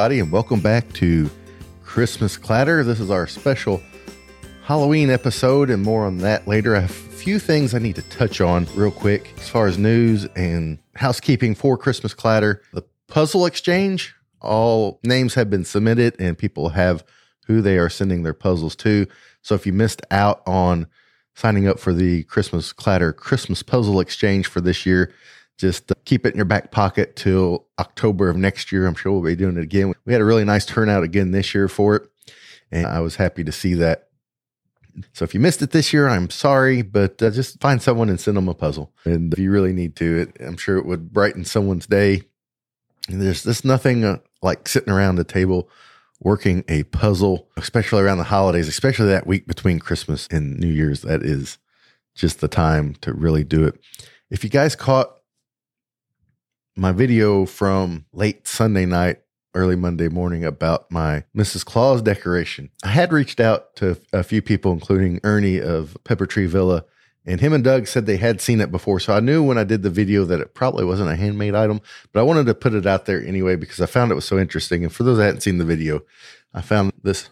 everybody, and welcome back to Christmas Clatter. This is our special Halloween episode, and more on that later. I have a few things I need to touch on real quick as far as news and housekeeping for Christmas Clatter. The puzzle exchange, all names have been submitted, and people have who they are sending their puzzles to. So if you missed out on signing up for the Christmas Clatter Christmas Puzzle Exchange for this year, just keep it in your back pocket till October of next year. I'm sure we'll be doing it again. We had a really nice turnout again this year for it, and I was happy to see that. So if you missed it this year, I'm sorry, but just find someone and send them a puzzle. And if you really need to, I'm sure it would brighten someone's day. And there's just nothing like sitting around the table working a puzzle, especially around the holidays, especially that week between Christmas and New Year's. That is just the time to really do it. If you guys caught my video from late Sunday night, early Monday morning about my Mrs. Claus decoration, I had reached out to a few people, including Ernie of Pepper Tree Villa, and him and Doug said they had seen it before. So I knew when I did the video that it probably wasn't a handmade item, but I wanted to put it out there anyway because I found it was so interesting. And for those that hadn't seen the video, I found this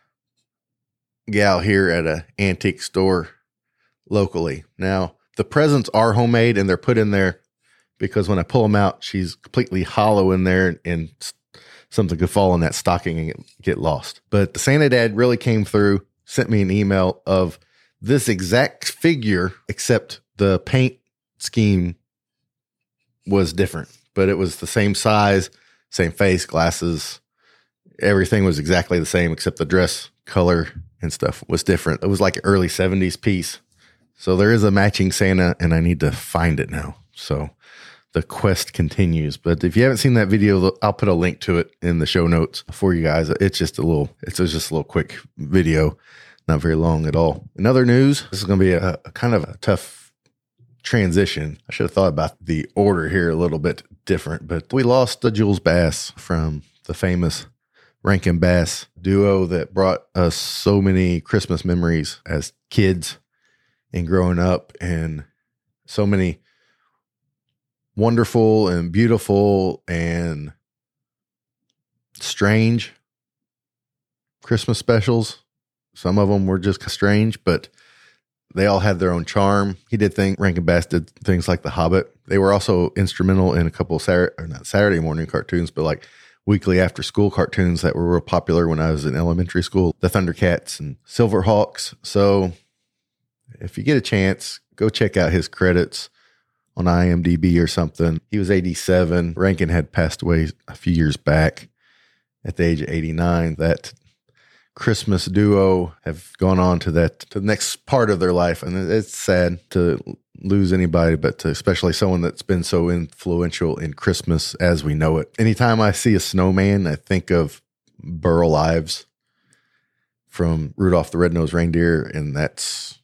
gal here at an antique store locally. Now, the presents are homemade and they're put in there because when I pull them out, she's completely hollow in there and something could fall in that stocking and get lost. But the Santa Dad really came through, sent me an email of this exact figure, except the paint scheme was different, but it was the same size, same face, glasses. Everything was exactly the same, except the dress color and stuff was different. It was like an early 70s piece. So there is a matching Santa, and I need to find it now. So the quest continues. But if you haven't seen that video, I'll put a link to it in the show notes for you guys. It's just a little quick video, not very long at all. In other news, this is going to be a kind of a tough transition. I should have thought about the order here a little bit different, but we lost Jules Bass from the famous Rankin Bass duo that brought us so many Christmas memories as kids and growing up, and so many wonderful and beautiful and strange Christmas specials. Some of them were just strange, but they all had their own charm. Rankin Bass did things like The Hobbit. They were also instrumental in a couple of not Saturday morning cartoons, but like weekly after school cartoons that were real popular when I was in elementary school, the Thundercats and Silverhawks. So if you get a chance, go check out his credits on IMDb or something. He was 87. Rankin had passed away a few years back at the age of 89. That Christmas duo have gone on to the next part of their life. And it's sad to lose anybody, but especially someone that's been so influential in Christmas as we know it. Anytime I see a snowman, I think of Burl Ives from Rudolph the Red-Nosed Reindeer. And that's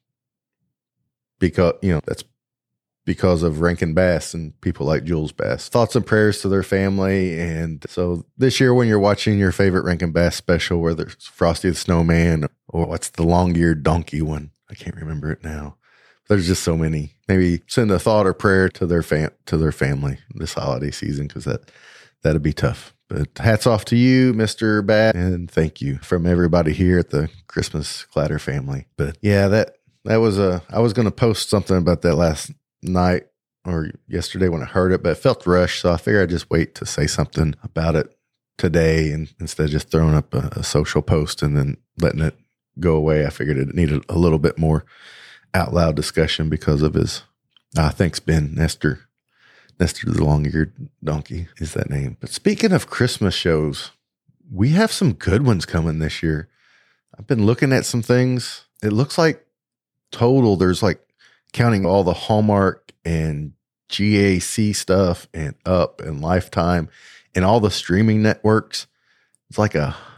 because of Rankin Bass and people like Jules Bass. Thoughts and prayers to their family. And so this year, when you're watching your favorite Rankin Bass special, whether it's Frosty the Snowman or what's the long-eared donkey one, I can't remember it now. There's just so many. Maybe send a thought or prayer to their family this holiday season, because that'd be tough. But hats off to you, Mr. Bass, and thank you from everybody here at the Christmas Clatter family. But yeah, that was I was going to post something about that last night or yesterday when I heard it, but it felt rushed, so I figured I'd just wait to say something about it today, and instead of just throwing up a social post and then letting it go away, I figured it needed a little bit more out loud discussion because of his thanks, Ben. Nestor the long-eared donkey is that name. But speaking of Christmas shows, we have some good ones coming this year. I've been looking at some things. It looks like total there's like, counting all the Hallmark and GAC stuff and Up and Lifetime and all the streaming networks, it's like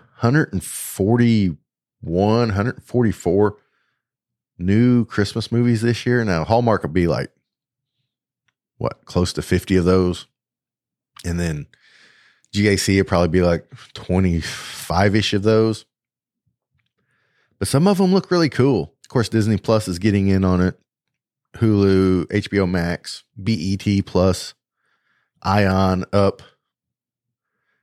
144 new Christmas movies this year. Now, Hallmark will be like, close to 50 of those. And then GAC will probably be like 25-ish of those. But some of them look really cool. Of course, Disney Plus is getting in on it. Hulu, HBO Max, BET Plus, Ion, Up,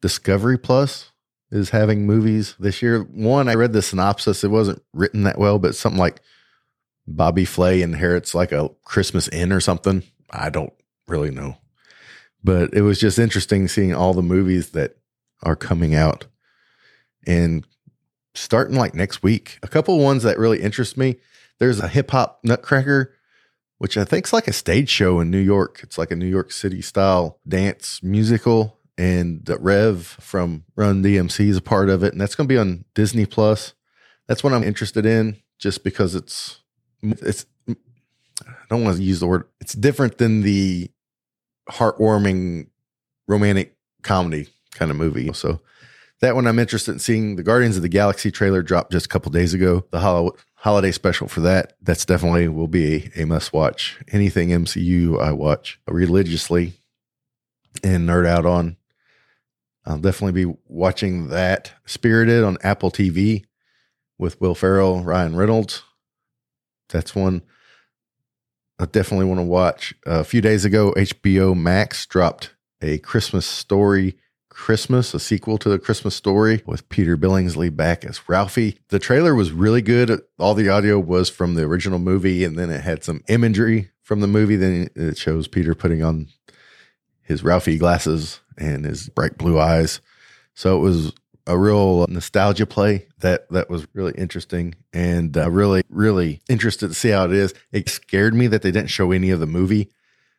Discovery Plus is having movies this year. One, I read the synopsis. It wasn't written that well, but something like Bobby Flay inherits like a Christmas inn or something. I don't really know. But it was just interesting seeing all the movies that are coming out and starting like next week. A couple ones that really interest me. There's a Hip Hop Nutcracker, which I think is like a stage show in New York. It's like a New York City style dance musical. And Rev from Run DMC is a part of it. And that's going to be on Disney Plus. That's what I'm interested in just because it's, I don't want to use the word, it's different than the heartwarming romantic comedy kind of movie. So that one I'm interested in seeing. The Guardians of the Galaxy trailer dropped just a couple days ago. The holiday special for that's definitely will be a must watch. Anything MCU I watch religiously and nerd out on. I'll definitely be watching that. Spirited on Apple TV with Will Ferrell, Ryan Reynolds. That's one I definitely want to watch. A few days ago, HBO Max dropped A Christmas Story Christmas, a sequel to The Christmas Story with Peter Billingsley back as Ralphie. The trailer was really good. All the audio was from the original movie, and then it had some imagery from the movie. Then it shows Peter putting on his Ralphie glasses and his bright blue eyes. So it was a real nostalgia play that was really interesting, and really, really interested to see how it is. It scared me that they didn't show any of the movie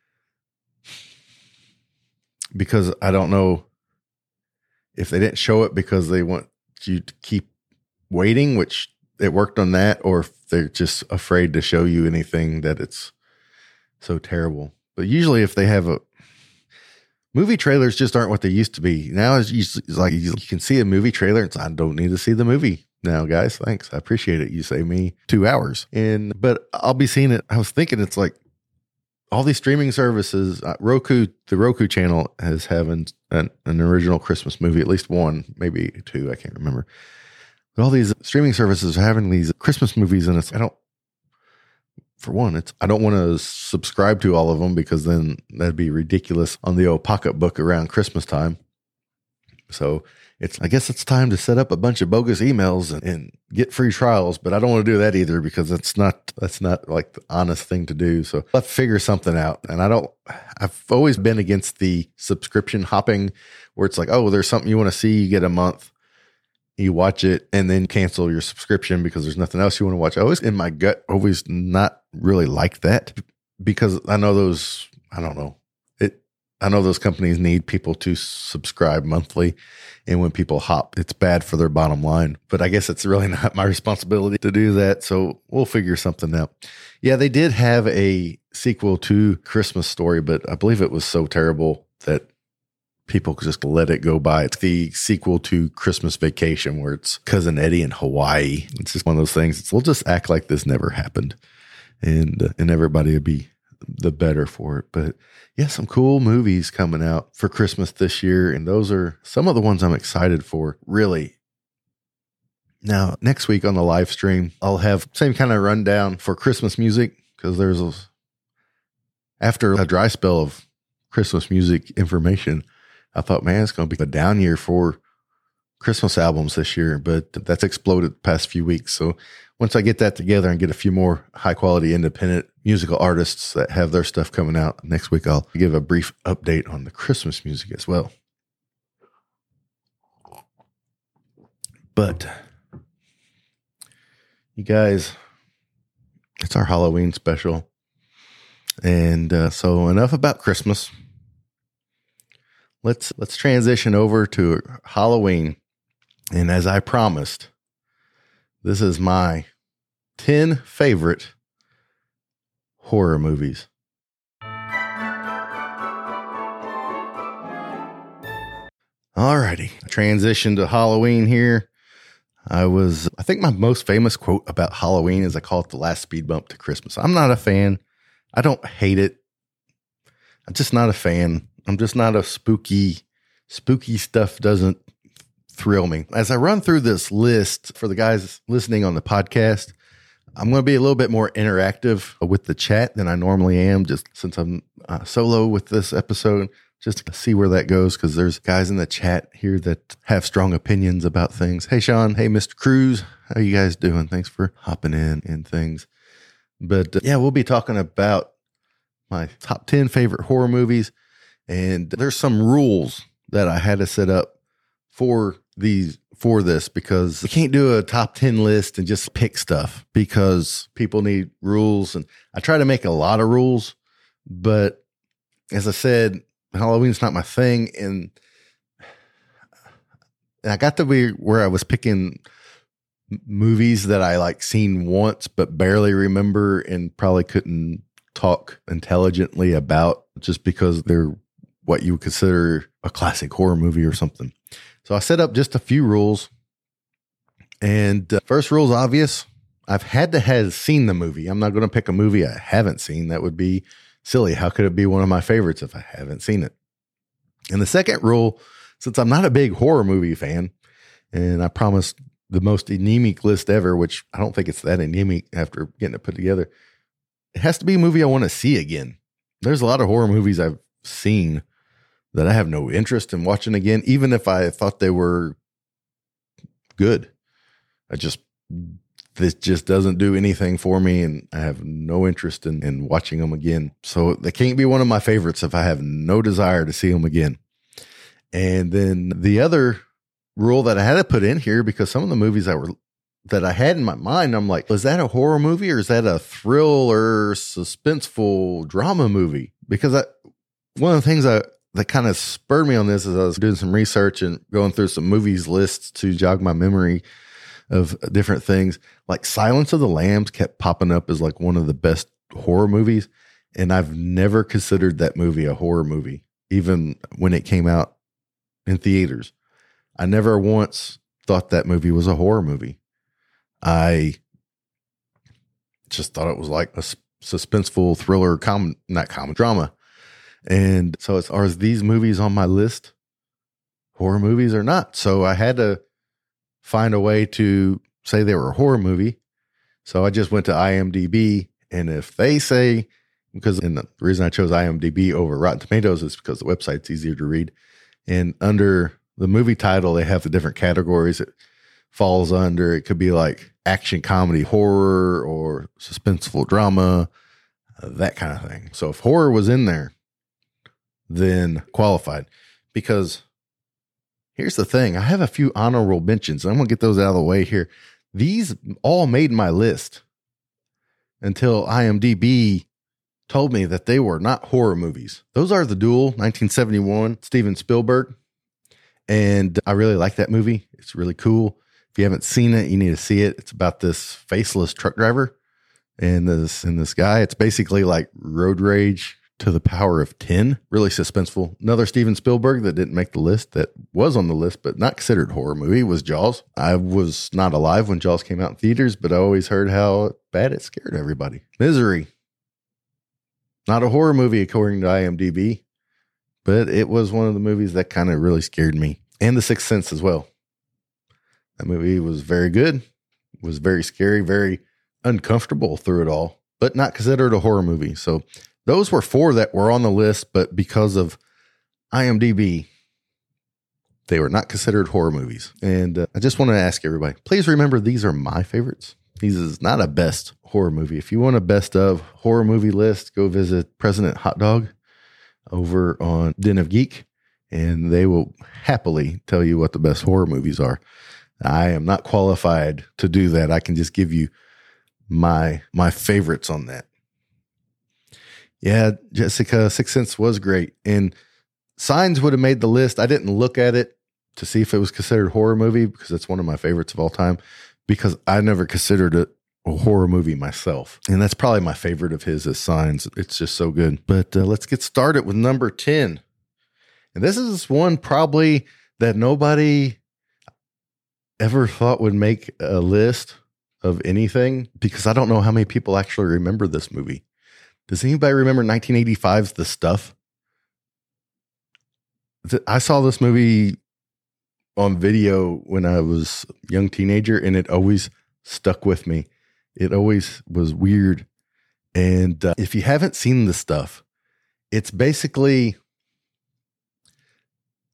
because I don't know if they didn't show it because they want you to keep waiting, which it worked on that, or if they're just afraid to show you anything that it's so terrible. But usually if they have movie trailers just aren't what they used to be. Now it's like you can see a movie trailer and I don't need to see the movie now, guys. Thanks. I appreciate it. You save me 2 hours. But I'll be seeing it. I was thinking it's like all these streaming services, the Roku channel is having an original Christmas movie, at least one, maybe two. I can't remember. But all these streaming services are having these Christmas movies, and I don't want to subscribe to all of them because then that'd be ridiculous on the old pocketbook around Christmas time. So I guess it's time to set up a bunch of bogus emails and get free trials, but I don't want to do that either because that's not like the honest thing to do. So I'll figure something out. And I've always been against the subscription hopping where it's like, oh, there's something you want to see, you get a month, you watch it and then cancel your subscription because there's nothing else you want to watch. I always in my gut, always not really like that because I know those companies need people to subscribe monthly. And when people hop, it's bad for their bottom line. But I guess it's really not my responsibility to do that. So we'll figure something out. Yeah, they did have a sequel to Christmas Story, but I believe it was so terrible that people could just let it go by. It's the sequel to Christmas Vacation where it's Cousin Eddie in Hawaii. It's just one of those things. We'll just act like this never happened and everybody would be the better for it. But yeah, some cool movies coming out for Christmas this year. And those are some of the ones I'm excited for, really. Now, next week on the live stream, I'll have same kind of rundown for Christmas music because after a dry spell of Christmas music information, I thought, man, it's going to be a down year for Christmas albums this year, but that's exploded the past few weeks. So once I get that together and get a few more high quality independent musical artists that have their stuff coming out next week, I'll give a brief update on the Christmas music as well. But you guys, it's our Halloween special. And so enough about Christmas. Let's transition over to Halloween. And as I promised, this is my 10 favorite horror movies. Alrighty, transition to Halloween here. I think my most famous quote about Halloween is I call it the last speed bump to Christmas. I'm not a fan. I don't hate it. I'm just not a fan. I'm just not a spooky stuff doesn't thrill me. As I run through this list for the guys listening on the podcast, I'm going to be a little bit more interactive with the chat than I normally am, just since I'm solo with this episode. just to see where that goes, because there's guys in the chat here that have strong opinions about things. Hey, Sean. Hey, Mr. Cruz. How you guys doing? Thanks for hopping in and things. But yeah, we'll be talking about my top 10 favorite horror movies. And there's some rules that I had to set up for this, because we can't do a top 10 list and just pick stuff, because people need rules. And I try to make a lot of rules, but as I said, Halloween's not my thing. And I got to be where I was picking movies that I like seen once, but barely remember and probably couldn't talk intelligently about, just because they're what you would consider a classic horror movie or something. So I set up just a few rules. And first rule is obvious. I've had to have seen the movie. I'm not going to pick a movie I haven't seen. That would be silly. How could it be one of my favorites if I haven't seen it? And the second rule, since I'm not a big horror movie fan, and I promised the most anemic list ever, which I don't think it's that anemic after getting it put together, it has to be a movie I want to see again. There's a lot of horror movies I've seen that I have no interest in watching again, even if I thought they were good. This just doesn't do anything for me, and I have no interest in watching them again. So they can't be one of my favorites if I have no desire to see them again. And then the other rule that I had to put in here, because some of the movies that I had in my mind, I'm like, was that a horror movie or is that a thriller, suspenseful drama movie? Because one of the things that kind of spurred me on this is I was doing some research and going through some movies lists to jog my memory of different things. Like Silence of the Lambs kept popping up as like one of the best horror movies. And I've never considered that movie a horror movie, even when it came out in theaters. I never once thought that movie was a horror movie. I just thought it was like a suspenseful thriller, drama. And so are these movies on my list horror movies or not? So I had to find a way to say they were a horror movie. So I just went to IMDb, and if they say, and the reason I chose IMDb over Rotten Tomatoes is because the website's easier to read. And under the movie title, they have the different categories it falls under. It could be like action, comedy, horror, or suspenseful drama, that kind of thing. So if horror was in there, then qualified. Because here's the thing, I have a few honorable mentions. I'm going to get those out of the way here. These all made my list until IMDb told me that they were not horror movies. Those are The Duel, 1971, Steven Spielberg. And I really like that movie. It's really cool. If you haven't seen it, you need to see it. It's about this faceless truck driver and this guy. It's basically like Road Rage to the power of 10. Really suspenseful. Another Steven Spielberg that didn't make the list, that was on the list but not considered horror movie, was Jaws. I was not alive when Jaws came out in theaters, but I always heard how bad it scared everybody. Misery. Not a horror movie according to IMDb, but it was one of the movies that kind of really scared me. And The Sixth Sense as well. That movie was very good. It was very scary, very uncomfortable through it all, but not considered a horror movie. So those were 4 that were on the list, but because of IMDb, they were not considered horror movies. And I just want to ask everybody, please remember these are my favorites. These is not a best horror movie. If you want a best of horror movie list, go visit President Hot Dog over on Den of Geek, and they will happily tell you what the best horror movies are. I am not qualified to do that. I can just give you my favorites on that. Yeah, Jessica, Sixth Sense was great. And Signs would have made the list. I didn't look at it to see if it was considered a horror movie, because it's one of my favorites of all time, because I never considered it a horror movie myself. And that's probably my favorite of his is Signs. It's just so good. But let's get started with number 10. And this is one probably that nobody ever thought would make a list of anything, because I don't know how many people actually remember this movie. Does anybody remember 1985's The Stuff? I saw this movie on video when I was a young teenager, and it always stuck with me. It always was weird. And if you haven't seen The Stuff, it's basically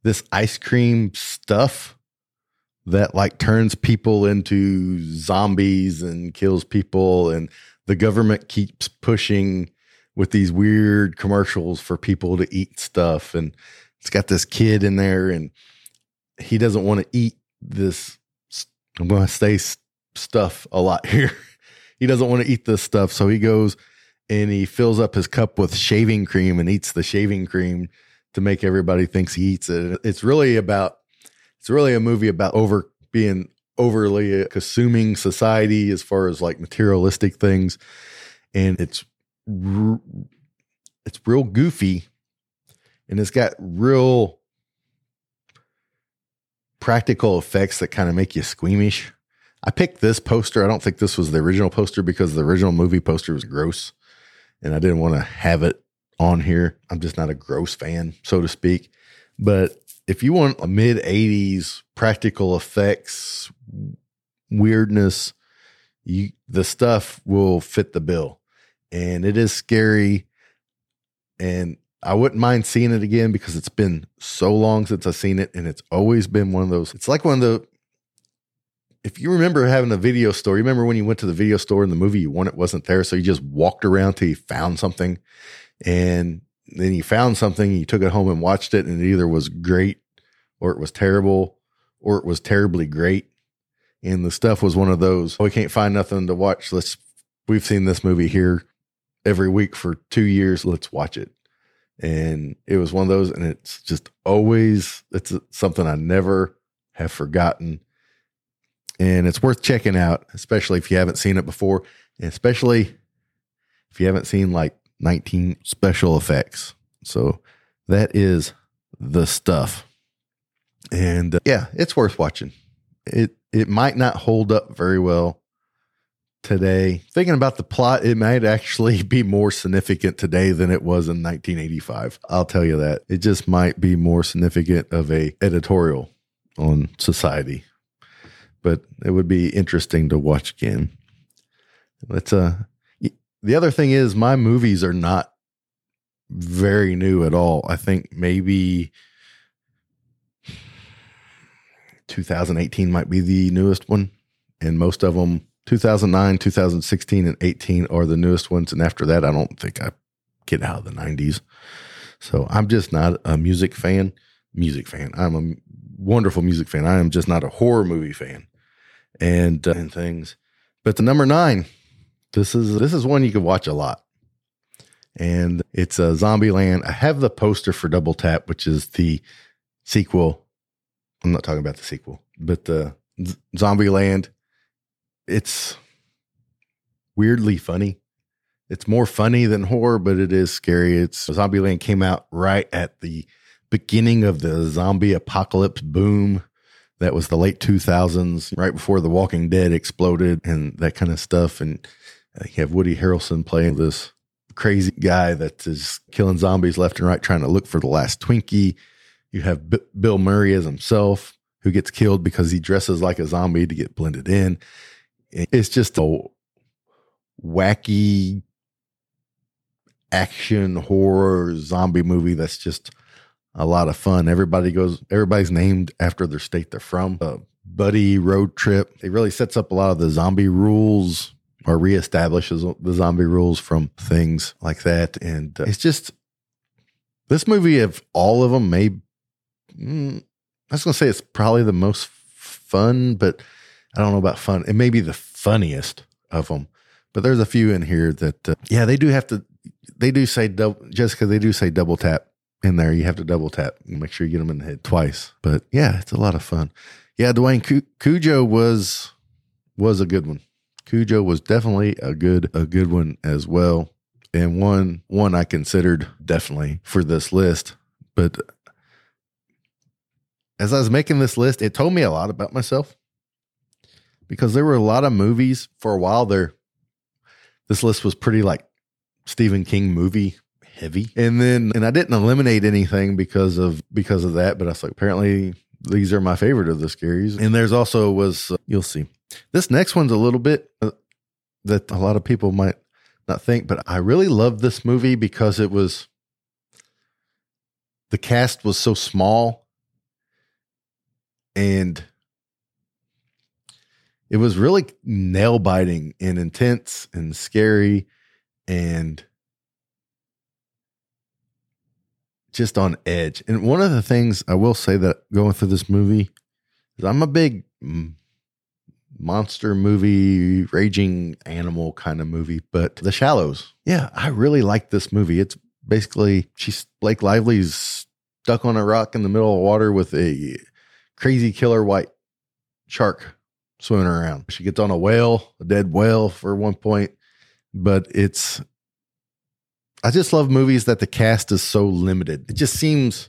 this ice cream stuff that like turns people into zombies and kills people. And the government keeps pushing with these weird commercials for people to eat stuff. And it's got this kid in there and he doesn't want to eat this. I'm going to say stuff a lot here. He doesn't want to eat this stuff. So he goes and he fills up his cup with shaving cream and eats the shaving cream to make everybody thinks he eats it. It's really a movie about being overly consuming society as far as like materialistic things. And it's real goofy and it's got real practical effects that kind of make you squeamish. I picked this poster. I don't think this was the original poster because the original movie poster was gross and I didn't want to have it on here. I'm just not a gross fan, so to speak. But if you want a mid-80s practical effects weirdness, the stuff will fit the bill. And it is scary. And I wouldn't mind seeing it again because it's been so long since I've seen it. And it's always been one of those. It's like one of the, if you remember having a video store, you remember when you went to the video store and the movie you wanted wasn't there. So you just walked around till you found something. And then you found something, you took it home and watched it. And it either was great or it was terrible or it was terribly great. And the stuff was one of those, we can't find nothing to watch. We've seen this movie here every week for 2 years. Let's watch it. And it was one of those, and it's just always, it's something I never have forgotten. And it's worth checking out, especially if you haven't seen it before, and especially if you haven't seen like 19 special effects. So that is The Stuff. And yeah, it's worth watching. It might not hold up very well today. Thinking about the plot, it might actually be more significant today than it was in 1985. I'll tell you that. It just might be more significant of a editorial on society. But it would be interesting to watch again. The other thing is my movies are not very new at all. I think maybe 2018 might be the newest one. And most of them, 2009, 2016, and 18 are the newest ones. And after that, I don't think I get out of the 90s. So I'm just not a music fan. I'm a wonderful music fan. I am just not a horror movie fan and things. But the number 9, this is one you can watch a lot. And it's Zombieland. I have the poster for Double Tap, which is the sequel. I'm not talking about the sequel, but the Zombieland. It's weirdly funny. It's more funny than horror, but it is scary. Zombieland came out right at the beginning of the zombie apocalypse boom. That was the late 2000s, right before The Walking Dead exploded and that kind of stuff. And you have Woody Harrelson playing this crazy guy that is killing zombies left and right, trying to look for the last Twinkie. You have Bill Murray as himself, who gets killed because he dresses like a zombie to get blended in. It's just a wacky action horror zombie movie that's just a lot of fun. Everybody's named after their state they're from. Buddy road trip. It really sets up a lot of the zombie rules or reestablishes the zombie rules from things like that. And it's just, this movie of all of them I was going to say it's probably the most fun, but I don't know about fun. It may be the funniest of them, but there's a few in here that, they do say double tap in there. You have to double tap and make sure you get them in the head twice. But yeah, it's a lot of fun. Yeah, Dwayne Cujo was a good one. Cujo was definitely a good one as well. And one I considered definitely for this list. But as I was making this list, it told me a lot about myself because there were a lot of movies for a while there. This list was pretty like Stephen King movie heavy. And I didn't eliminate anything because of that, but I was like, apparently these are my favorite of the scaries. And there's also you'll see. This next one's a little bit that a lot of people might not think, but I really loved this movie because the cast was so small And it was really nail biting and intense and scary and just on edge. And one of the things I will say that going through this movie is I'm a big monster movie, raging animal kind of movie, but The Shallows. Yeah, I really like this movie. It's basically Blake Lively's stuck on a rock in the middle of water with a crazy killer white shark swimming around. She gets on a dead whale for one point, but I just love movies that the cast is so limited. It just seems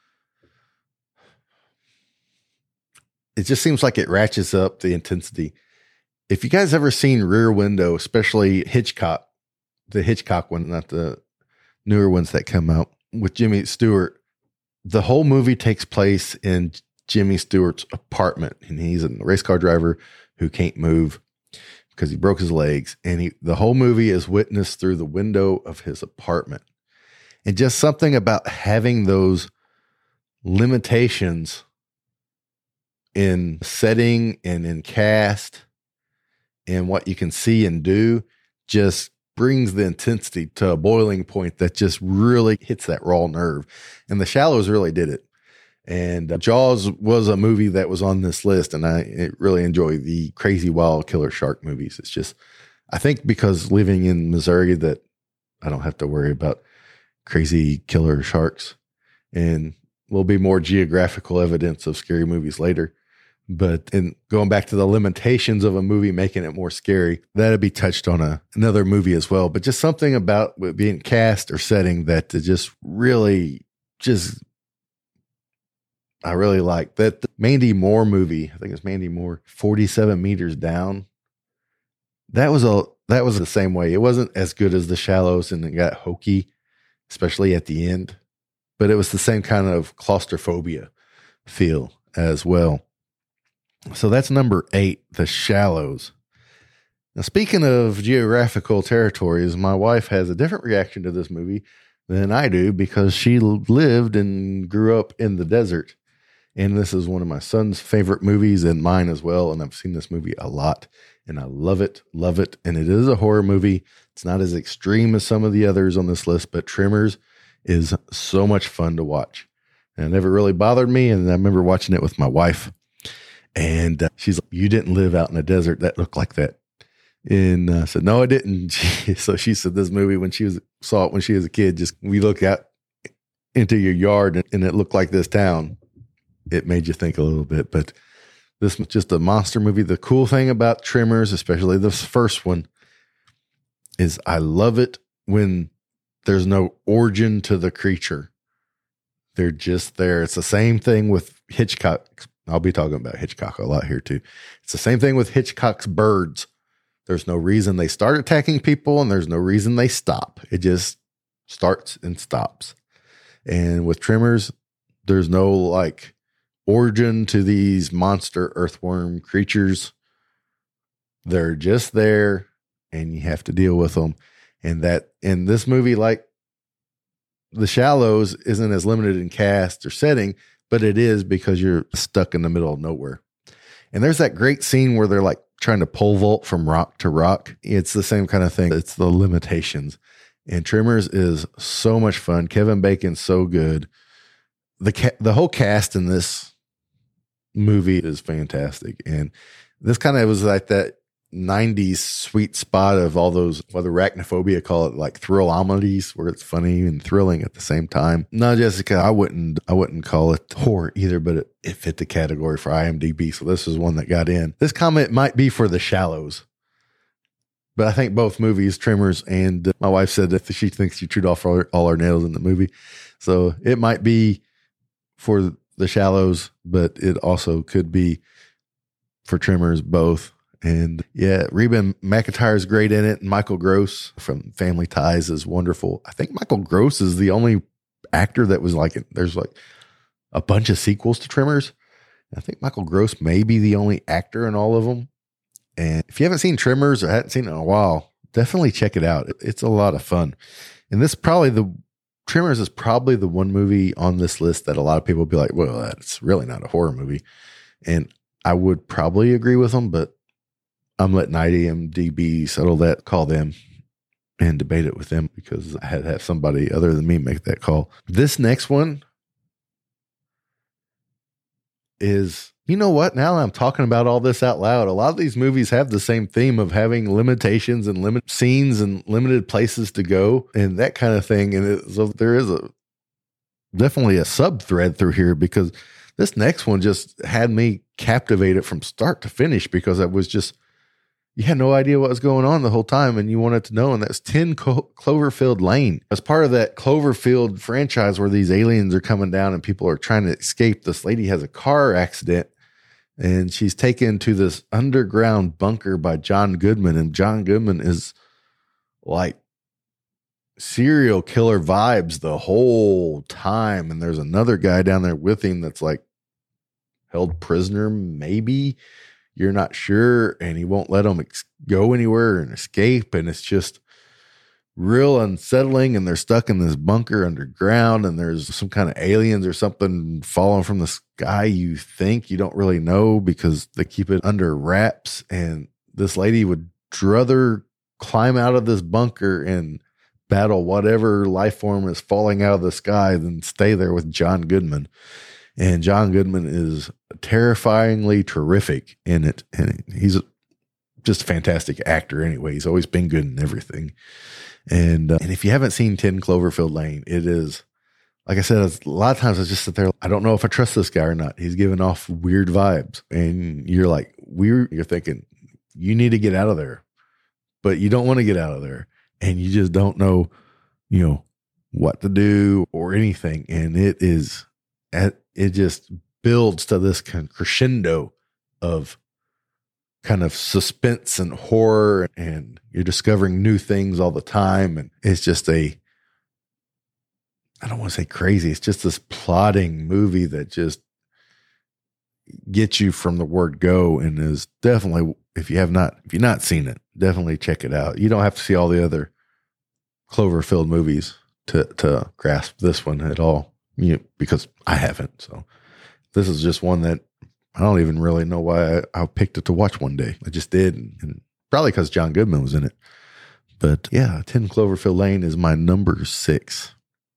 like it ratchets up the intensity. If you guys ever seen Rear Window, especially Hitchcock, the Hitchcock one, not the newer ones that come out with Jimmy Stewart, the whole movie takes place in Jimmy Stewart's apartment, and he's a race car driver who can't move because he broke his legs, and the whole movie is witnessed through the window of his apartment. And just something about having those limitations in setting and in cast and what you can see and do just brings the intensity to a boiling point that just really hits that raw nerve. And The Shallows really did it. And Jaws was a movie that was on this list, and I really enjoy the crazy wild killer shark movies. It's just, I think because living in Missouri that I don't have to worry about crazy killer sharks, and will be more geographical evidence of scary movies later. But in going back to the limitations of a movie, making it more scary, that'd be touched on another movie as well. But just something about it being cast or setting that just really I really like that. The Mandy Moore movie, I think it's Mandy Moore, 47 Meters Down. That was the same way. It wasn't as good as The Shallows, and it got hokey, especially at the end, but it was the same kind of claustrophobia feel as well. So that's number 8, The Shallows. Now, speaking of geographical territories, my wife has a different reaction to this movie than I do because she lived and grew up in the desert. And this is one of my son's favorite movies and mine as well. And I've seen this movie a lot and I love it. And it is a horror movie. It's not as extreme as some of the others on this list, but Tremors is so much fun to watch. And it never really bothered me. And I remember watching it with my wife, and she's like, "You didn't live out in a desert that looked like that." And I said, "No, I didn't." So she said this movie, when she saw it when she was a kid, just we look out into your yard and it looked like this town. It made you think a little bit, but this was just a monster movie. The cool thing about Tremors, especially this first one, is I love it when there's no origin to the creature. They're just there. It's the same thing with Hitchcock. I'll be talking about Hitchcock a lot here too. It's the same thing with Hitchcock's birds. There's no reason they start attacking people and there's no reason they stop. It just starts and stops. And with Tremors, there's no like origin to these monster earthworm creatures. They're just there and you have to deal with them. And that in this movie, like The Shallows, isn't as limited in cast or setting, but it is because you're stuck in the middle of nowhere. And there's that great scene where they're like trying to pole vault from rock to rock. It's the same kind of thing. It's the limitations. And Tremors is so much fun. Kevin Bacon's so good. The whole cast in this movie is fantastic. And this kind of was like that 90s sweet spot of all those, whether Arachnophobia call it like thrill-omedies, where it's funny and thrilling at the same time. No, Jessica, I wouldn't call it horror either, but it fit the category for IMDb. So this is one that got in. This comment might be for The Shallows, but I think both movies, Tremors and my wife said that she thinks you chewed off all our nails in the movie. So it might be for The Shallows, but it also could be for Tremors, both. And yeah, Reba McEntire is great in it. And Michael Gross from Family Ties is wonderful. I think Michael Gross is the only actor that was like, there's like a bunch of sequels to Tremors. I think Michael Gross may be the only actor in all of them. And if you haven't seen Tremors or hadn't seen it in a while, definitely check it out. It's a lot of fun. And Tremors is probably the one movie on this list that a lot of people will be like, well, that's really not a horror movie. And I would probably agree with them, but I'm letting IMDb settle that, call them and debate it with them because I had to have somebody other than me make that call. This next one is, you know what? Now that I'm talking about all this out loud, a lot of these movies have the same theme of having limitations and limited scenes and limited places to go and that kind of thing. And so there is definitely a sub thread through here because this next one just had me captivated from start to finish because it was just, you had no idea what was going on the whole time and you wanted to know. And that's 10 Cloverfield Lane. As part of that Cloverfield franchise where these aliens are coming down and people are trying to escape, this lady has a car accident and she's taken to this underground bunker by John Goodman. And John Goodman is like serial killer vibes the whole time. And there's another guy down there with him that's like held prisoner, maybe. You're not sure, and he won't let them go anywhere and escape. And it's just real unsettling. And they're stuck in this bunker underground, and there's some kind of aliens or something falling from the sky. You think, you don't really know because they keep it under wraps. And this lady would rather climb out of this bunker and battle whatever life form is falling out of the sky than stay there with John Goodman. And John Goodman is terrifyingly terrific in it. And he's just a fantastic actor anyway. He's always been good in everything. And if you haven't seen 10 Cloverfield Lane, it is, like I said, a lot of times I just sit there. I don't know if I trust this guy or not. He's giving off weird vibes. And you're like, you're thinking, you need to get out of there. But you don't want to get out of there. And you just don't know, what to do or anything. And it just builds to this crescendo of kind of suspense and horror, and you're discovering new things all the time. And it's just I don't want to say crazy. It's just this plotting movie that just gets you from the word go, and is definitely, if you've not seen it, definitely check it out. You don't have to see all the other Cloverfield movies to grasp this one at all. Because I haven't. So this is just one that I don't even really know why I picked it to watch one day. I just did. And probably because John Goodman was in it. But yeah, 10 Cloverfield Lane is my number 6.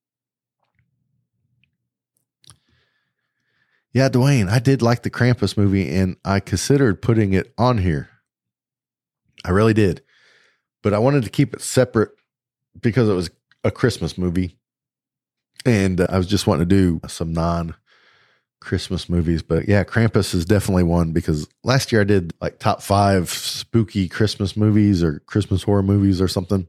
Yeah, Dwayne, I did like the Krampus movie and I considered putting it on here. I really did. But I wanted to keep it separate because it was a Christmas movie. And I was just wanting to do some non-Christmas movies. But yeah, Krampus is definitely one because last year I did like top 5 spooky Christmas movies or Christmas horror movies or something.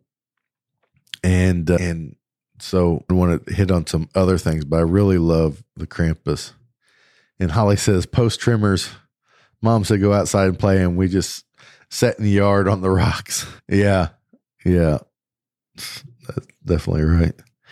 And so I want to hit on some other things, but I really love the Krampus. And Holly says, post trimmers, Mom said go outside and play, and we just sat in the yard on the rocks. Yeah. That's definitely right.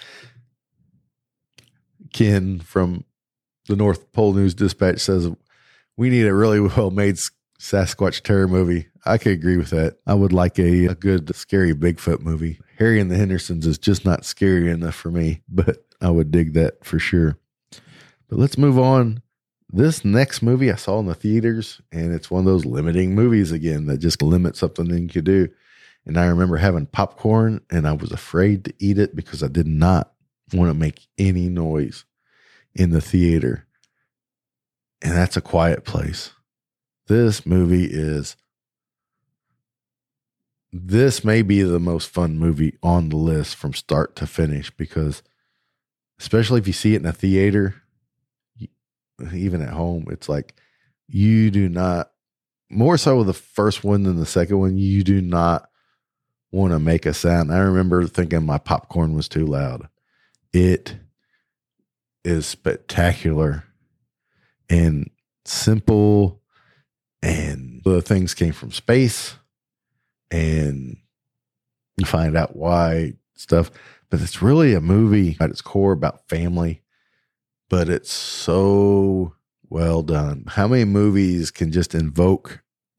Ken from the North Pole News Dispatch says, we need a really well-made Sasquatch terror movie. I could agree with that. I would like a good scary Bigfoot movie. Harry and the Hendersons is just not scary enough for me, but I would dig that for sure. But let's move on. This next movie I saw in the theaters, and it's one of those limiting movies again that just limits something that you could do. And I remember having popcorn, and I was afraid to eat it because I did not want to make any noise in the theater. And that's A Quiet Place. This may be the most fun movie on the list from start to finish, because especially if you see it in a theater, even at home, it's like you do not, more so with the first one than the second one, you do not want to make a sound. I remember thinking my popcorn was too loud. It is spectacular and simple, and the things came from space, and you find out why stuff. But it's really a movie at its core about family, but it's so well done. How many movies can just invoke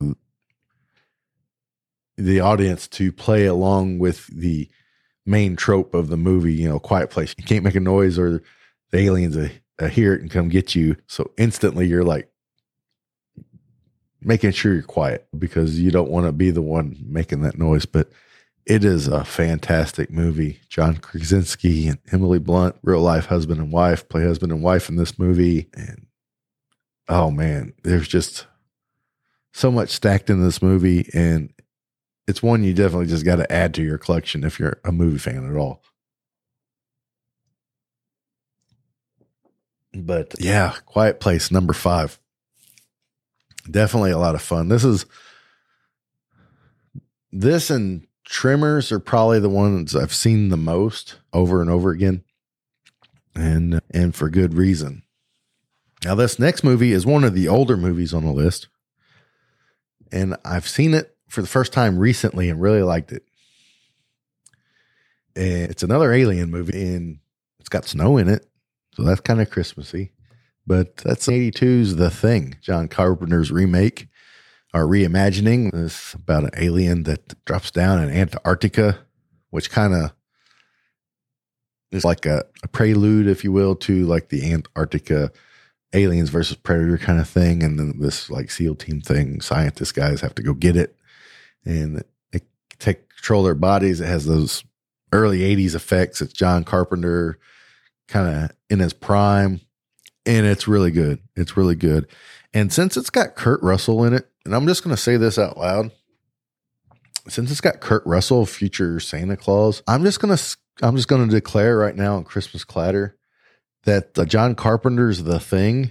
the audience to play along with the main trope of the movie? Quiet Place. You can't make a noise or the aliens hear it and come get you. So instantly you're like making sure you're quiet because you don't want to be the one making that noise. But it is a fantastic movie. John Krasinski and Emily Blunt, real life husband and wife, play husband and wife in this movie. And oh man, there's just so much stacked in this movie. And it's one you definitely just got to add to your collection if you're a movie fan at all. But yeah, Quiet Place, number 5. Definitely a lot of fun. This and Tremors are probably the ones I've seen the most over and over again. And for good reason. Now, this next movie is one of the older movies on the list. And I've seen it for the first time recently and really liked it. And it's another Alien movie, and it's got snow in it. So that's kind of Christmassy. But that's 82's The Thing, John Carpenter's remake or reimagining. It's about an alien that drops down in Antarctica, which kind of is like a prelude, if you will, to like the Antarctica aliens versus predator kind of thing. And then this like SEAL team thing, scientist guys have to go get it. And they take control of their bodies. It has those early 80s effects. It's John Carpenter kind of in his prime. And it's really good. It's really good. And since it's got Kurt Russell in it, and I'm just going to say this out loud, since it's got Kurt Russell, future Santa Claus, I'm just going to declare right now on Christmas Clatter that John Carpenter's The Thing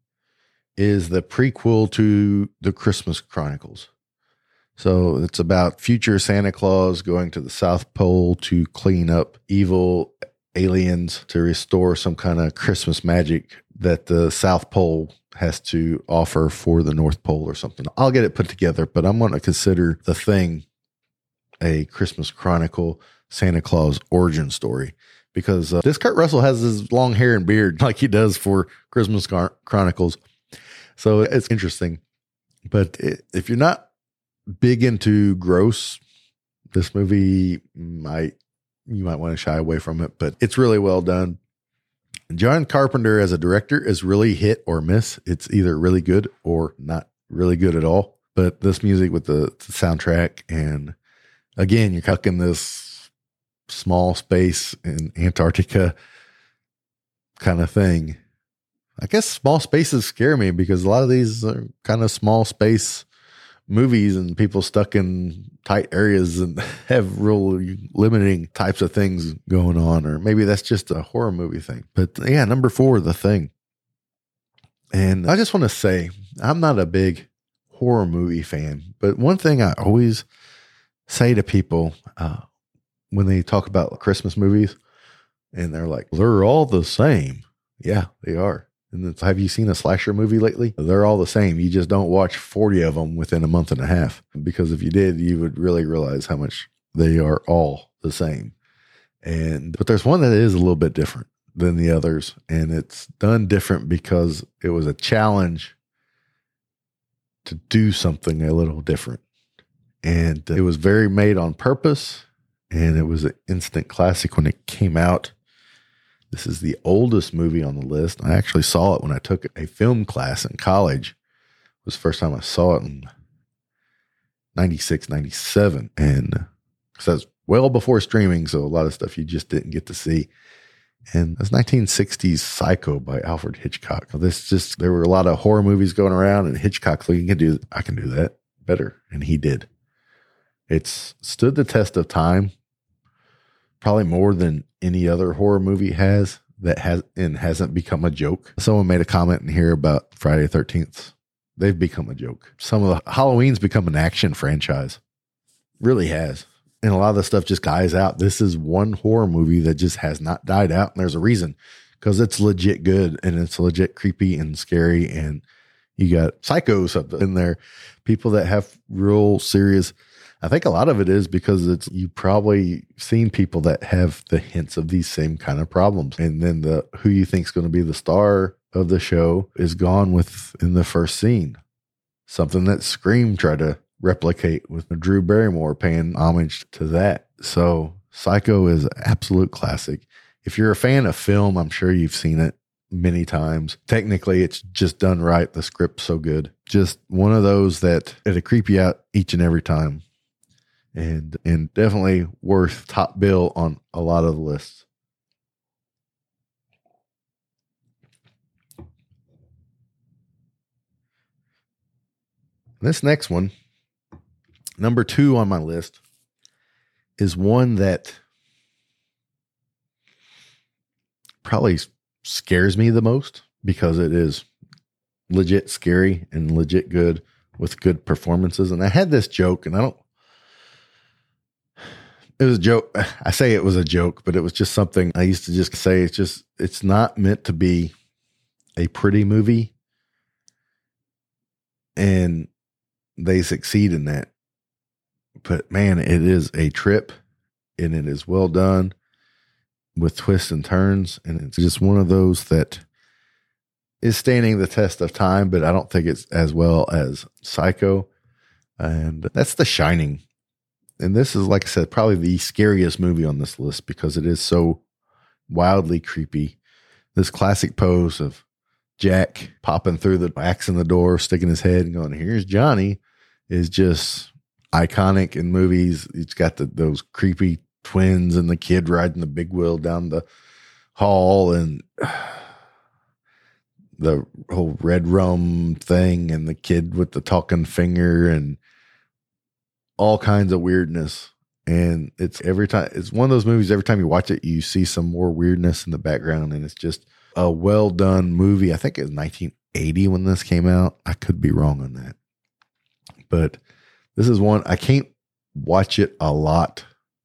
is the prequel to the Christmas Chronicles. So it's about future Santa Claus going to the South Pole to clean up evil aliens to restore some kind of Christmas magic that the South Pole has to offer for the North Pole or something. I'll get it put together, but I'm going to consider The Thing a Christmas Chronicle Santa Claus origin story because this Kurt Russell has his long hair and beard like he does for Christmas Chronicles. So it's interesting. But if you're not big into gross, this movie you might want to shy away from it, but it's really well done. John Carpenter as a director is really hit or miss. It's either really good or not really good at all. But this music with the soundtrack, and again, you're stuck in this small space in Antarctica kind of thing. I guess small spaces scare me because a lot of these are kind of small space movies and people stuck in tight areas and have real limiting types of things going on, or maybe that's just a horror movie thing. But yeah, number 4, The Thing. And I just want to say, I'm not a big horror movie fan, but one thing I always say to people when they talk about Christmas movies and they're like, they're all the same. Yeah, they are. And have you seen a slasher movie lately? They're all the same. You just don't watch 40 of them within a month and a half, because if you did, you would really realize how much they are all the same. But there's one that is a little bit different than the others, and it's done different because it was a challenge to do something a little different. And it was very made on purpose, and it was an instant classic when it came out. This is the oldest movie on the list. I actually saw it when I took a film class in college. It was the first time I saw it in 96, 97. And so that's well before streaming, so a lot of stuff you just didn't get to see. And it's 1960s Psycho by Alfred Hitchcock. There were a lot of horror movies going around, and Hitchcock's like, I can do that better. And he did. It's stood the test of time, probably more than any other horror movie hasn't become a joke. Someone made a comment in here about Friday the 13th. They've become a joke. Some of the Halloween's become an action franchise. Really has. And a lot of the stuff just dies out. This is one horror movie that just has not died out. And there's a reason, because it's legit good and it's legit creepy and scary. And you got psychos up in there, people that have real serious. I think a lot of it is because you've probably seen people that have the hints of these same kind of problems. And then who you think is going to be the star of the show is gone within the first scene. Something that Scream tried to replicate with Drew Barrymore paying homage to that. So Psycho is an absolute classic. If you're a fan of film, I'm sure you've seen it. many times. Technically, it's just done right. The script's so good. Just one of those that it'll creep you out each and every time. And definitely worth top bill on a lot of the lists. This next one, number 2 on my list, is one that probably scares me the most because it is legit scary and legit good with good performances. And I had this joke, and it was a joke. I say it was a joke, but it was just something I used to just say. It's not meant to be a pretty movie. And they succeed in that. But man, it is a trip, and it is well done with twists and turns. And it's just one of those that is standing the test of time, but I don't think it's as well as Psycho. And that's The Shining. And this is, like I said, probably the scariest movie on this list because it is so wildly creepy. This classic pose of Jack popping through the axe in the door, sticking his head and going, "Here's Johnny," is just iconic in movies. It's got those creepy twins and the kid riding the big wheel down the hall, and the whole red rum thing, and the kid with the talking finger, and all kinds of weirdness. And it's one of those movies, every time you watch it, you see some more weirdness in the background. And it's just a well done movie. I think it was 1980 when this came out. I could be wrong on that, but this is one I can't watch it a lot,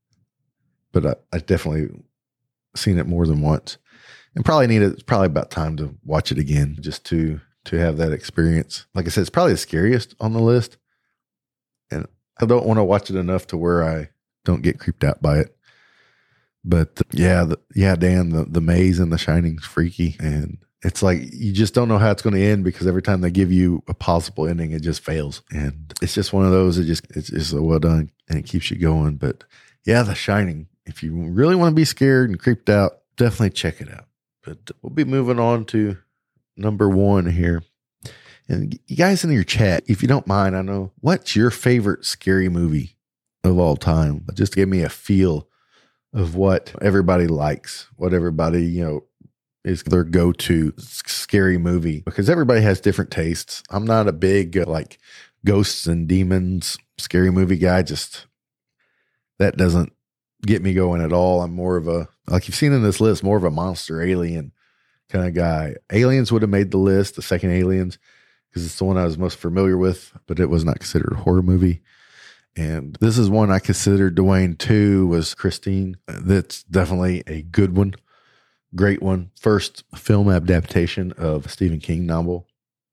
but I definitely seen it more than once, and it's probably about time to watch it again just to have that experience. Like I said, it's probably the scariest on the list, and I don't want to watch it enough to where I don't get creeped out by it. But Dan, the maze in The Shining's freaky, and it's like you just don't know how it's going to end because every time they give you a possible ending, it just fails. And it's just one of those. It's just so well done, and it keeps you going. But yeah, The Shining. If you really want to be scared and creeped out, definitely check it out. But we'll be moving on to number 1 here. And you guys in your chat, if you don't mind, I know, what's your favorite scary movie of all time? Just give me a feel of what everybody likes, what everybody, is their go-to scary movie, because everybody has different tastes. I'm not a big like ghosts and demons scary movie guy. Just that doesn't get me going at all. I'm more of a, like you've seen in this list, more of a monster alien kind of guy. Aliens would have made the list, the second Aliens, because it's the one I was most familiar with, but it was not considered a horror movie. And this is one I considered. Dwayne 2 was Christine. That's definitely a good one. Great one. First film adaptation of a Stephen King novel.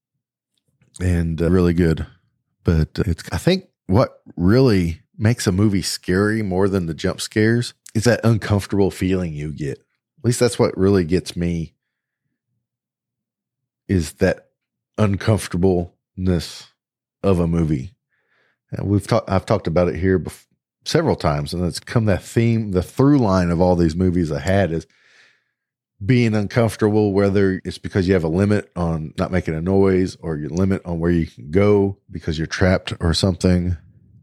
And really good. But I think what really makes a movie scary more than the jump scares is that uncomfortable feeling you get. At least that's what really gets me, is that uncomfortableness of a movie. And I've talked about it here several times, and it's come that theme, the through line of all these movies I had is being uncomfortable, whether it's because you have a limit on not making a noise or your limit on where you can go because you're trapped or something.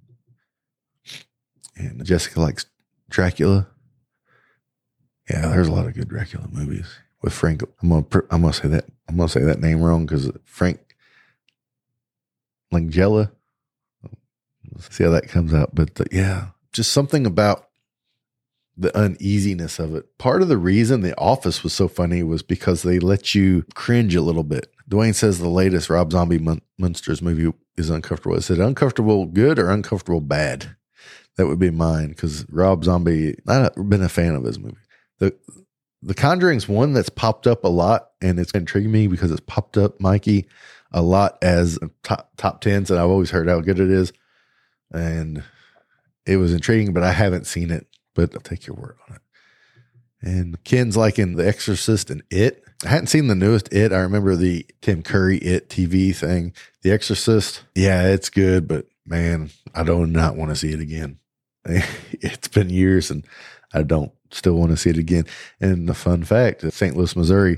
And Jessica likes Dracula. Yeah, there's a lot of good Dracula movies with Frank. I'm gonna say that name wrong because Frank Langella. Let's see how that comes out. But yeah, just something about the uneasiness of it. Part of the reason The Office was so funny was because they let you cringe a little bit. Dwayne says the latest Rob Zombie Monsters movie is uncomfortable. Is it uncomfortable good or uncomfortable bad? That would be mine, because Rob Zombie, I've not been a fan of his movie. The Conjuring's one that's popped up a lot, and it's intrigued me because it's popped up, Mikey, a lot as top tens, and I've always heard how good it is. And it was intriguing, but I haven't seen it, but I'll take your word on it. And Ken's liking The Exorcist and It. I hadn't seen the newest It. I remember the Tim Curry It TV thing. The Exorcist, yeah, it's good, but man, I do not want to see it again. It's been years and I don't still want to see it again. And the fun fact, St. Louis, Missouri,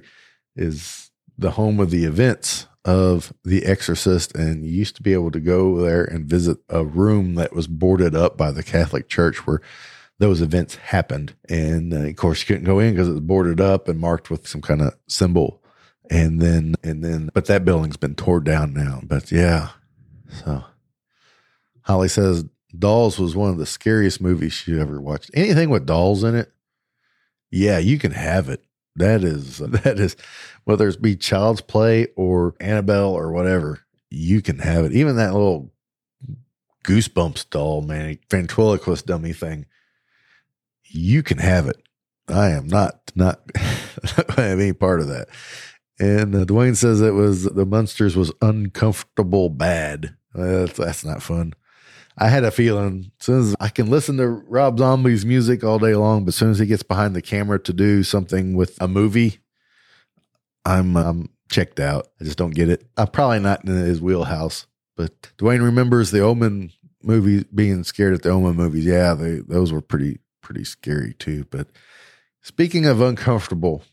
is the home of the events of The Exorcist. And you used to be able to go there and visit a room that was boarded up by the Catholic Church where those events happened. And of course, you couldn't go in because it was boarded up and marked with some kind of symbol. But that building's been torn down now. But yeah. So Holly says Dolls was one of the scariest movies she ever watched. Anything with dolls in it, yeah, you can have it. That is, whether it's be Child's Play or Annabelle or whatever, you can have it. Even that little Goosebumps doll, man, ventriloquist dummy thing, you can have it. I am not going to have any part of that. And Dwayne says it was the Munsters was uncomfortable bad. That's not fun. I had a feeling as soon as I can listen to Rob Zombie's music all day long, but as soon as he gets behind the camera to do something with a movie, I'm checked out. I just don't get it. I'm probably not in his wheelhouse, but Dwayne remembers the Omen movie, being scared at the Omen movies. Yeah, those were pretty scary too. But speaking of uncomfortable,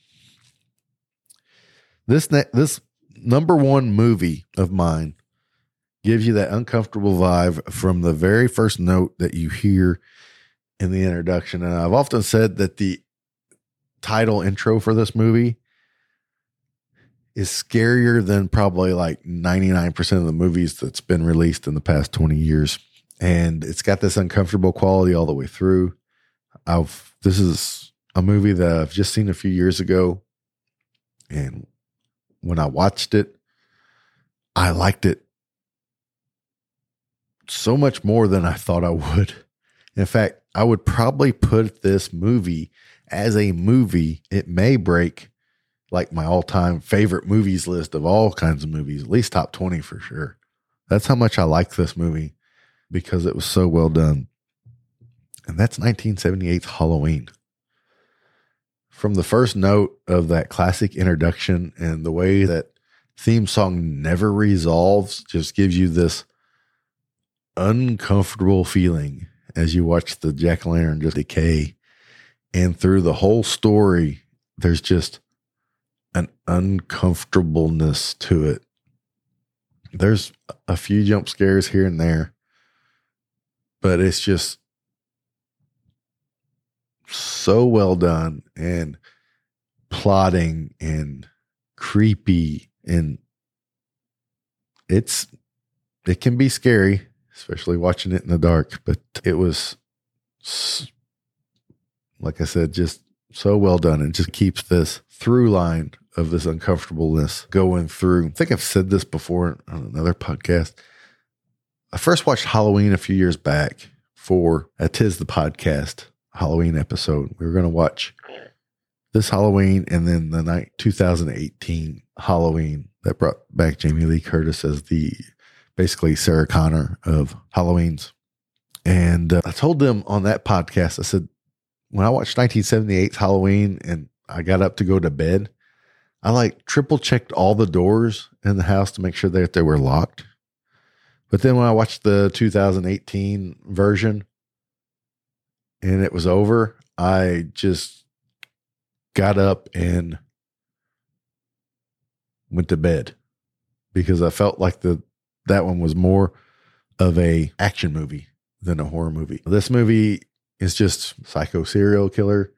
this number one movie of mine gives you that uncomfortable vibe from the very first note that you hear in the introduction. And I've often said that the title intro for this movie is scarier than probably like 99% of the movies that's been released in the past 20 years. And it's got this uncomfortable quality all the way through. This is a movie that I've just seen a few years ago. And when I watched it, I liked it so much more than I thought I would. In fact, I would probably put this movie as a movie. It may break like my all-time favorite movies list of all kinds of movies, at least top 20 for sure. That's how much I like this movie because it was so well done. And that's 1978's Halloween. From the first note of that classic introduction and the way that theme song never resolves, just gives you this uncomfortable feeling as you watch the jack-o'-lantern just decay. And through the whole story, there's just an uncomfortableness to it. There's a few jump scares here and there, but it's just so well done and plotting and creepy, and it can be scary, especially watching it in the dark, but it was, like I said, just so well done, and just keeps this through line of this uncomfortableness going through. I think I've said this before on another podcast. I first watched Halloween a few years back for a Tis the Podcast Halloween episode. We were going to watch this Halloween and then the 2018 Halloween that brought back Jamie Lee Curtis as the basically Sarah Connor of Halloweens. And I told them on that podcast, I said, when I watched 1978's Halloween and I got up to go to bed, I like triple checked all the doors in the house to make sure that they were locked. But then when I watched the 2018 version and it was over, I just got up and went to bed because I felt like that one was more of a action movie than a horror movie. This movie is just psycho serial killer.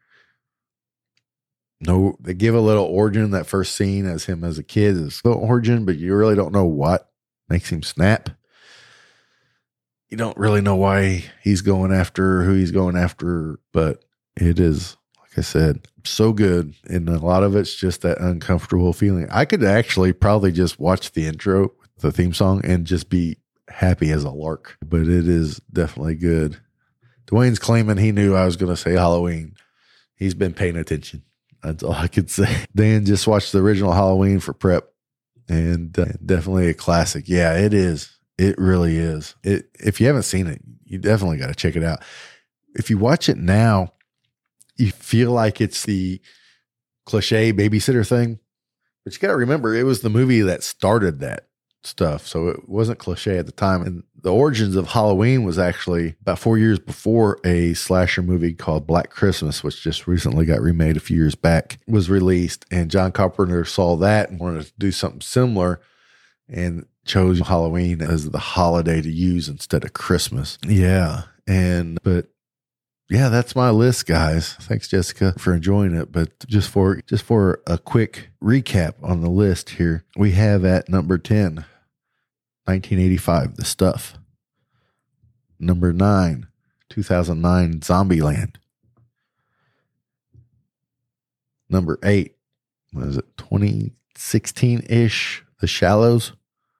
No, they give a little origin. That first scene as him as a kid is a little origin, but you really don't know what makes him snap. You don't really know why he's going after who he's going after, but it is, like I said, so good. And a lot of it's just that uncomfortable feeling. I could actually probably just watch the intro, the theme song, and just be happy as a lark, but it is definitely good. Dwayne's claiming he knew I was going to say Halloween. He's been paying attention. That's all I could say. Dan just watched the original Halloween for prep, and definitely a classic. Yeah, it is. It really is. If you haven't seen it, you definitely got to check it out. If you watch it now, you feel like it's the cliche babysitter thing, but you got to remember it was the movie that started that. stuff. So it wasn't cliche at the time. And the origins of Halloween was actually about 4 years before a slasher movie called Black Christmas, which just recently got remade a few years back, was released. And John Carpenter saw that and wanted to do something similar and chose Halloween as the holiday to use instead of Christmas. Yeah. But that's my list, guys. Thanks, Jessica, for enjoying it. But just for a quick recap on the list here, we have at number 10, 1985, The Stuff. Number 9, 2009, Zombieland. Number 8, what is it, 2016-ish, The Shallows.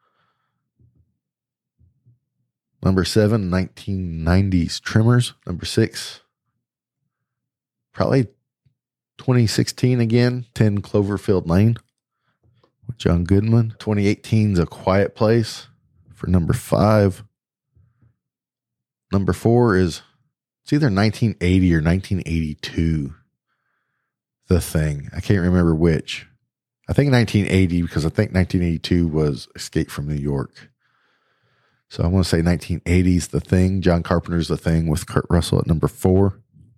Number 7, 1990s, Tremors. Number 6, probably 2016 again, 10 Cloverfield Lane with John Goodman. 2018's A Quiet Place for number 5. Number 4 is, it's either 1980 or 1982, The Thing. I can't remember which. I think 1980 because I think 1982 was Escape from New York. So I want to say 1980s, The Thing. John Carpenter's The Thing with Kurt Russell at number 4.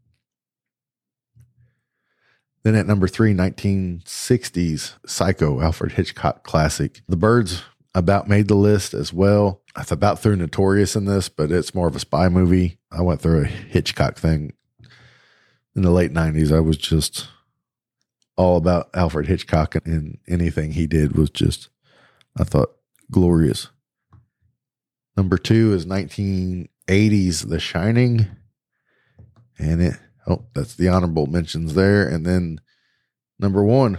Then at number 3, 1960s, Psycho, Alfred Hitchcock classic. The Birds about made the list as well. I about threw Notorious in this, but it's more of a spy movie. I went through a Hitchcock thing in the late 90s. I was just all about Alfred Hitchcock, and anything he did was just, I thought, glorious. Number 2 is 1980s, The Shining. And that's the honorable mentions there. And then number 1,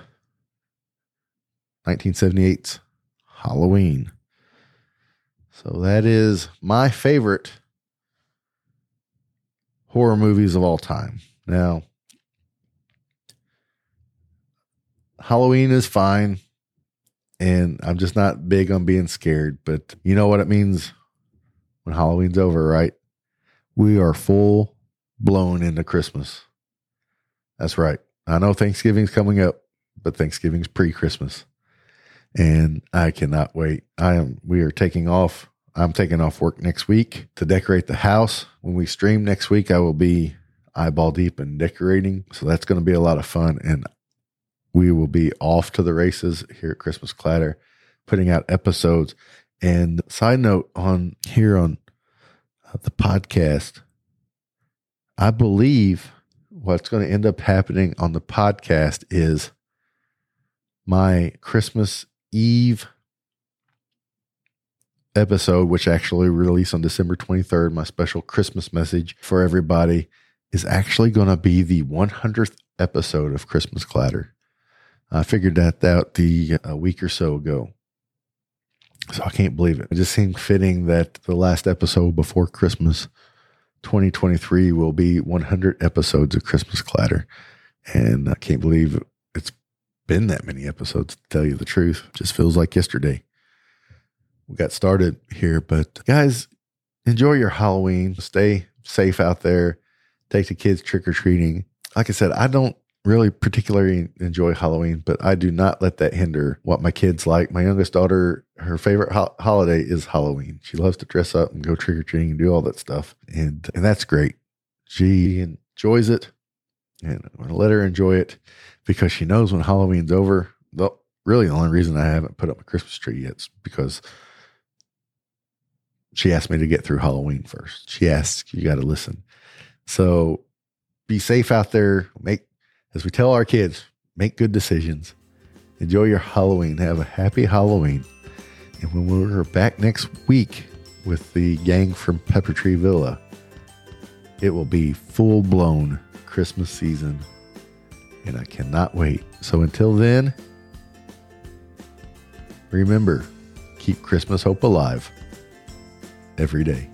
1978's Halloween. So that is my favorite horror movies of all time. Now, Halloween is fine, and I'm just not big on being scared, but you know what it means when Halloween's over, right? We are full blown into Christmas. That's right. I know Thanksgiving's coming up, but Thanksgiving's pre-Christmas, and I cannot wait. We are taking off. I'm taking off work next week to decorate the house. When we stream next week, I will be eyeball deep in decorating. So that's going to be a lot of fun, and we will be off to the races here at Christmas Clatter, putting out episodes. And side note on the podcast, I believe what's going to end up happening on the podcast is my Christmas Eve episode, which actually released on December 23rd, my special Christmas message for everybody, is actually going to be the 100th episode of Christmas Clatter. I figured that out a week or so ago. So I can't believe it. It just seemed fitting that the last episode before Christmas 2023 will be 100 episodes of Christmas Clatter. And I can't believe it's been that many episodes, to tell you the truth. It just feels like yesterday we got started here. But guys, enjoy your Halloween. Stay safe out there. Take the kids trick-or-treating. Like I said, I don't really particularly enjoy Halloween, but I do not let that hinder what my kids like. My youngest daughter, her favorite holiday is Halloween. She loves to dress up and go trick-or-treating and do all that stuff. And that's great. She enjoys it, and I'm going to let her enjoy it because she knows when Halloween's over. Really, the only reason I haven't put up a Christmas tree yet is because she asked me to get through Halloween first. She asked, you got to listen. So be safe out there. As we tell our kids, make good decisions. Enjoy your Halloween. Have a happy Halloween. And when we're back next week with the gang from Pepper Tree Villa, it will be full-blown Christmas season. And I cannot wait. So until then, remember, keep Christmas hope alive every day.